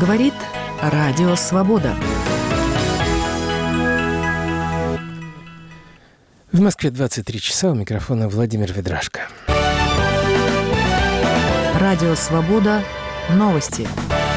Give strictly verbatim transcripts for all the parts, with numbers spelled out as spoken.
Говорит Радио Свобода. В Москве двадцать три часа, у микрофона Владимир Ведрашко. Радио Свобода. Новости.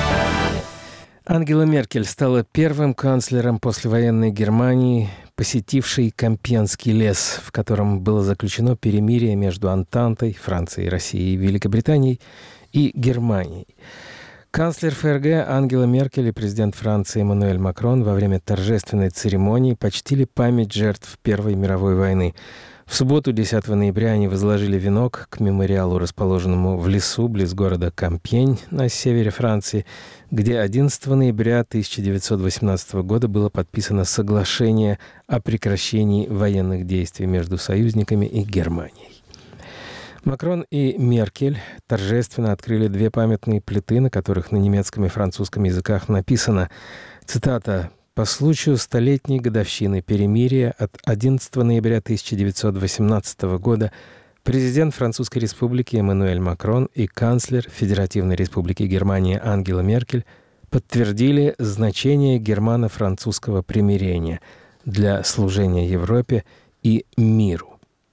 Ангела Меркель стала первым канцлером послевоенной Германии, посетившей Компьенский лес, в котором было заключено перемирие между Антантой, Францией, Россией, Великобританией и Германией. Канцлер ФРГ Ангела Меркель и президент Франции Эммануэль Макрон во время торжественной церемонии почтили память жертв Первой мировой войны. В субботу, десятого ноября, они возложили венок к мемориалу, расположенному в лесу близ города Кампьень на севере Франции, где одиннадцатого ноября тысяча девятьсот восемнадцатого года было подписано соглашение о прекращении военных действий между союзниками и Германией. Макрон и Меркель торжественно открыли две памятные плиты, на которых на немецком и французском языках написано, цитата, «По случаю столетней годовщины перемирия от одиннадцатого ноября тысяча девятьсот восемнадцатого года президент Французской Республики Эммануэль Макрон и канцлер Федеративной Республики Германия Ангела Меркель подтвердили значение германо-французского примирения для служения Европе и миру».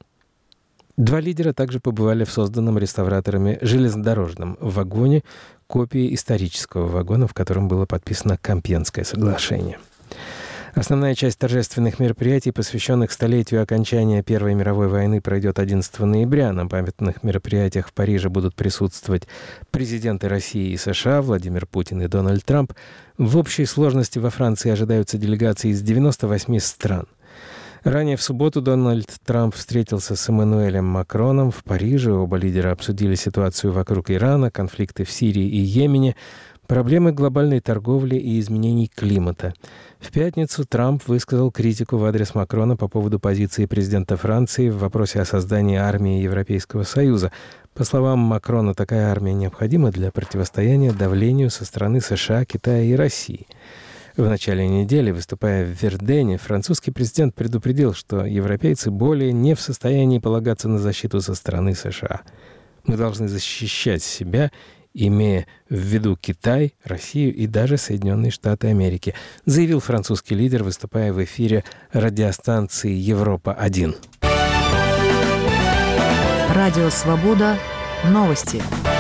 Два лидера также побывали в созданном реставраторами железнодорожном вагоне, копии исторического вагона, в котором было подписано Компьенское соглашение. Основная часть торжественных мероприятий, посвященных столетию окончания Первой мировой войны, пройдет одиннадцатого ноября. На памятных мероприятиях в Париже будут присутствовать президенты России и США Владимир Путин и Дональд Трамп. В общей сложности во Франции ожидаются делегации из девяноста восьми стран. Ранее в субботу Дональд Трамп встретился с Эммануэлем Макроном в Париже. Оба лидера обсудили ситуацию вокруг Ирана, конфликты в Сирии и Йемене, проблемы глобальной торговли и изменений климата. В пятницу Трамп высказал критику в адрес Макрона по поводу позиции президента Франции в вопросе о создании армии Европейского Союза. По словам Макрона, такая армия необходима для противостояния давлению со стороны США, Китая и России. В начале недели, выступая в Вердене, французский президент предупредил, что европейцы более не в состоянии полагаться на защиту со стороны США. Мы должны защищать себя, имея в виду Китай, Россию и даже Соединенные Штаты Америки, заявил французский лидер, выступая в эфире радиостанции Европа-один. Радио Свобода. Новости.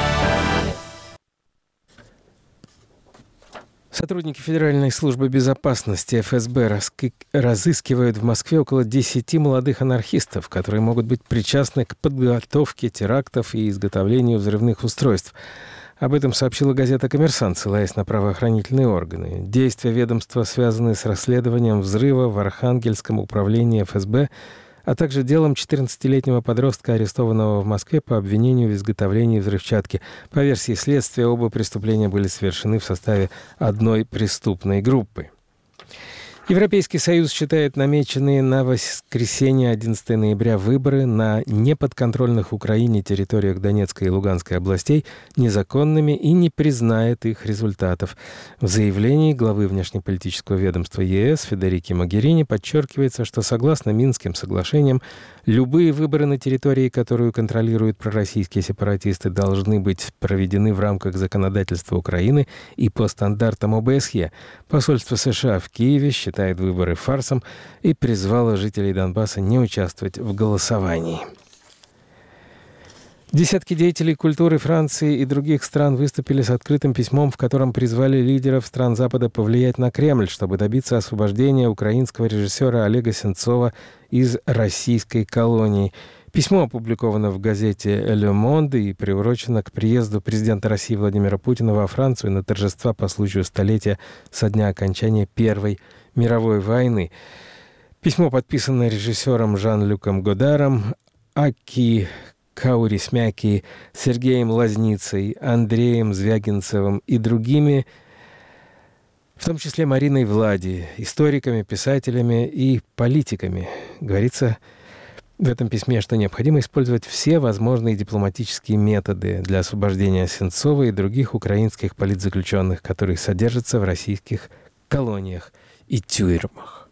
Сотрудники Федеральной службы безопасности эф эс бэ разыскивают в Москве около десяти молодых анархистов, которые могут быть причастны к подготовке терактов и изготовлению взрывных устройств. Об этом сообщила газета «Коммерсант», ссылаясь на правоохранительные органы. Действия ведомства связаны с расследованием взрыва в Архангельском управлении эф эс бэ, а также делом четырнадцатилетнего подростка, арестованного в Москве по обвинению в изготовлении взрывчатки. По версии следствия, оба преступления были совершены в составе одной преступной группы. Европейский Союз считает намеченные на воскресенье одиннадцатого ноября выборы на неподконтрольных Украине территориях Донецкой и Луганской областей незаконными и не признает их результатов. В заявлении главы внешнеполитического ведомства е эс Федерики Могерини подчеркивается, что согласно Минским соглашениям любые выборы на территории, которую контролируют пророссийские сепаратисты, должны быть проведены в рамках законодательства Украины и по стандартам о бэ эс е. Посольство США в Киеве считает считает выборы фарсом и призвала жителей Донбасса не участвовать в голосовании. Десятки деятелей культуры Франции и других стран выступили с открытым письмом, в котором призвали лидеров стран Запада повлиять на Кремль, чтобы добиться освобождения украинского режиссера Олега Сенцова из российской колонии. Письмо опубликовано в газете «Ле Монд» и приурочено к приезду президента России Владимира Путина во Францию на торжества по случаю столетия со дня окончания Первой мировой войны. Письмо подписано режиссером Жан-Люком Годаром, Аки Каурисмяки, Сергеем Лазницей, Андреем Звягинцевым и другими, в том числе Мариной Влади, историками, писателями и политиками. Говорится в этом письме, что необходимо использовать все возможные дипломатические методы для освобождения Сенцова и других украинских политзаключенных, которые содержатся в российских колониях и тюрьмах.